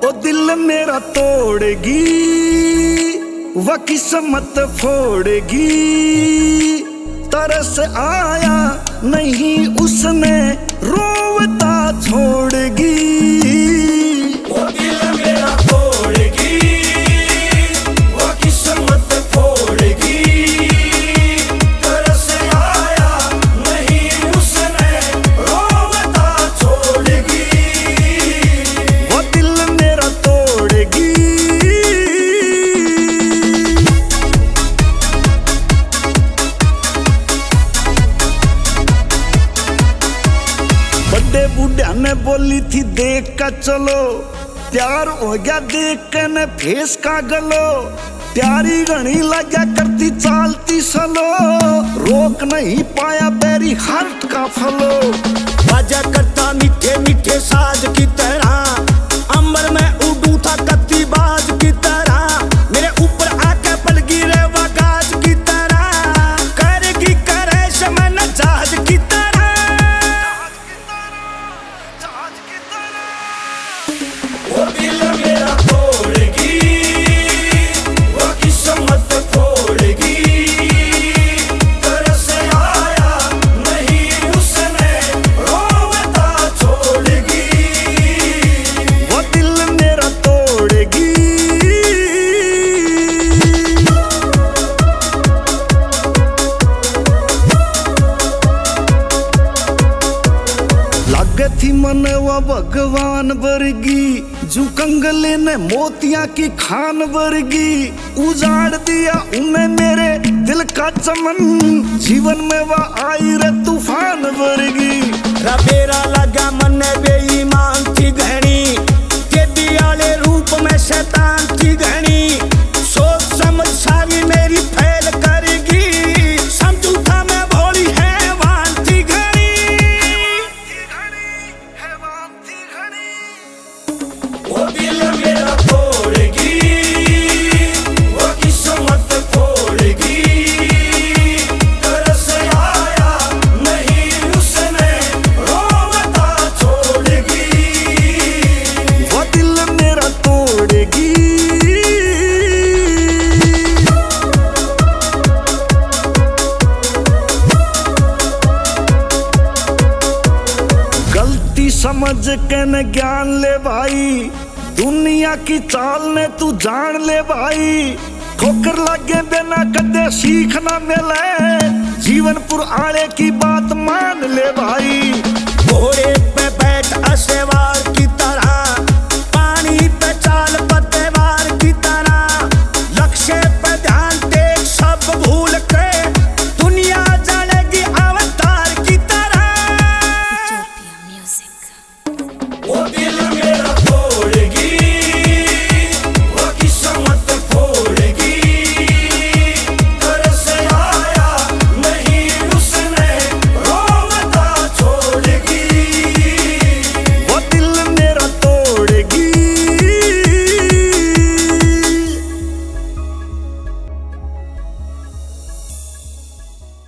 ओ दिल मेरा तोड़ेगी वह किस्मत फोड़ेगी। तरस आया नहीं उसने रोवता छोड़ेगी। ओ दिल मेरा तोड़ेगी वह किस्मत फोड़ेगी। तरस आया नहीं उसने रोवता छोड़ेगी। वो दिल मेरा तोड़ेगी। बड़े बूढ़ा ने बोली थी देख का चलो, प्यार हो गया देख के न फेस का गलो। प्यारी घनी लगा करती चालती सलो, रोक नहीं पाया बेरी हार्ट का फलो। बाजा करता मीठे मीठे साज की तरह, अंबर में उड़ू था कत्ती बाज की तरह। मेरे ऊपर आके पल गिरे वह गाज की तरह, करेगी करे शमन जहाज की तरह। वो दिल मेरा तोड़ेगी वह किस्मत फोड़ेगी। तरस आया नहीं उसने रोवता छोड़ेगी। वो दिल मेरा तोड़ेगी। लागे थी मन वो भगवान वर्गी, जू कंगले ने मोतिया की खान वर्गी। उजाड़ दिया उन्हें मेरे दिल का चमन, जीवन में वह आई रे तूफान वर्गी। रबेरा लगा मन बेईमान थी घनी, टेडी वाले रूप में शैतान थी घनी। सोच समझ सारी मेरी फैल करेगी, समझू था मैं भोली हैवान थी घनी। वो दिल मेरा तोड़ेगी वह किस्मत फोड़ेगी। तरस आया नहीं उसने रोवता छोड़ेगी। वो दिल मेरा तोड़ेगी। गलती समझ के न ज्ञान ले भाई, दुनिया की चाल ने तू जान ले भाई। ठोकर लगे बिना कदे सीख ना मिले, जीवन पुर आले की बात मान ले भाई। घोड़े